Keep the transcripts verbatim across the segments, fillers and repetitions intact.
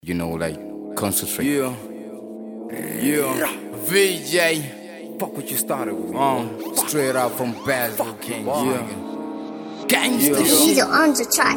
You know, like, concentrate. Yeah, yeah, V J. Fuck what you started with me. Um, Straight out from Basel King. Yeah. Gangsta Yeah. shit. You're on the track.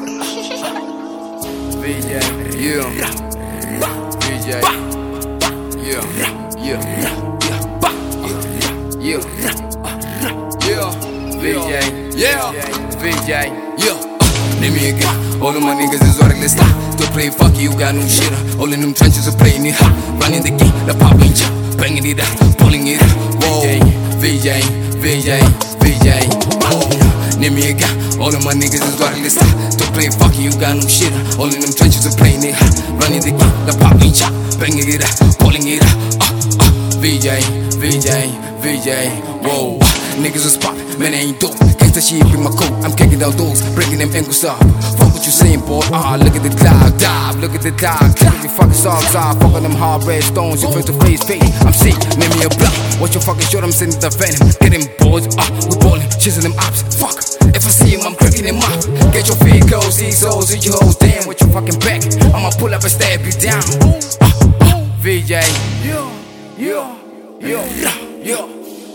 V J. Yeah, V J. Yeah, yeah, yeah, yeah, yeah, V J. Yeah, V J. Yeah. Name me a guy. All of my niggas is orderly stop. Still play fuck you, got no shit. All in them trenches are playing it hot. Running the game, the popping chop. Banging it out, pulling it out. Whoa, V J, V J, V J. Whoa, name me a guy. All of my niggas is orderly stop. Still play fuck you, got no shit. All in them trenches are playing it hot. Running the game, the popping chop. Banging it out, pulling it out. Uh, uh, V J, V J, V J. Whoa, niggas is pop, man, I ain't dope. Gangsta shit in my coat, I'm kicking out doors, breaking them ankles up. Fuck what you saying, boy. Ah, look at the clock, dive, look at the clock. Look at your fucking socks off, fuck on them hard red stones. Your face to face, face. I'm sick, name me a block. Watch your fucking short, I'm sending the venom. Get them boys, ah, we ballin', chasing them ops. Fuck, if I see him, I'm cracking him up. Get your feet close, these hoes, and your hoes, damn, with your fucking back. I'ma pull up and stab you down. Ah, ah, V J, yeah, yeah, yeah, yeah.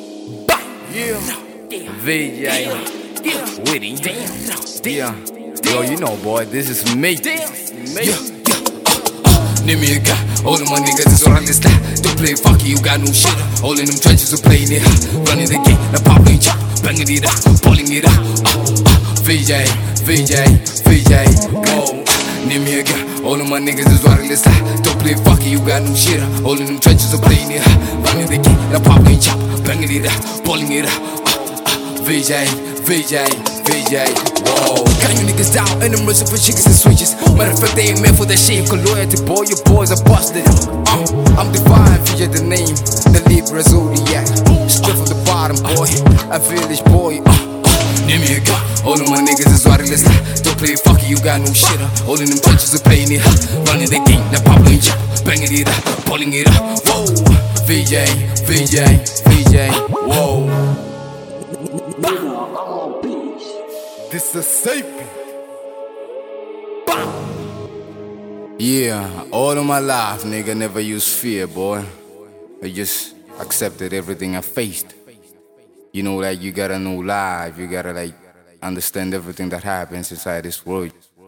Yeah, V J, Witty, yeah, yo, you know, boy, this is me. Yeah, yeah, uh, uh, name me a guy. All of my niggas is on this line. Don't play funky, you got no shit. All in them trenches are playing it hot. Running the game, the popping chop, banging it out, pulling it out. Uh, uh, V J, V J, V J, whoa. Name me a guy. All of my niggas is on this line. Don't play funky, you got no shit. All in them trenches are playing it hot. Running the game, the popping chop, banging it out, pulling it out. V J, V J, V J, whoa. Gun you niggas down and I'm rushing for chickens and switches. Matter of fact, they ain't meant for that shit. Cause loyalty, boy, your boys are busted. Uh, I'm divine, V J the name, the Libra Zodiac. Straight from the bottom, boy, a village boy. Uh, uh, name me a guy. All of my niggas is wireless. Don't play fucky, you got no shit. All in them trenches are playing it hot. Running the game, the popping chop, banging it out, pulling it out. Whoa, V J, V J, V J, whoa. This is safe. Yeah, all of my life, nigga, never used fear, boy. I just accepted everything I faced. You know, like, you gotta know life, you gotta, like, understand everything that happens inside this world.